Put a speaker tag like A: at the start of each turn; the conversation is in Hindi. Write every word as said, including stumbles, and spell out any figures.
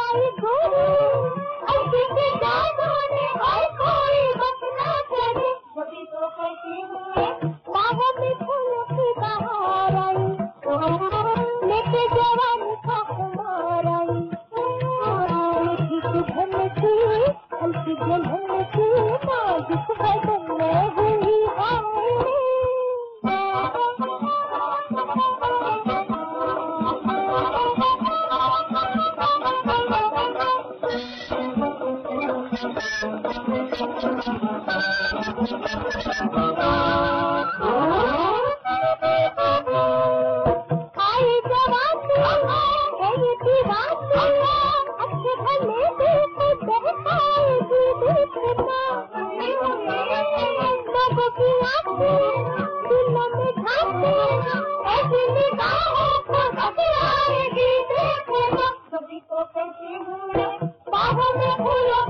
A: आई गोरी ऐसी के जादू ने और कोई बस ना करे कभी तो कहती हूँ बाहों में फूलों की बहार आई लेके जवान का खुमार आई मीठी सुगंध की हल्की जलन की नाजुक बदन में हुई बाहों में फूलों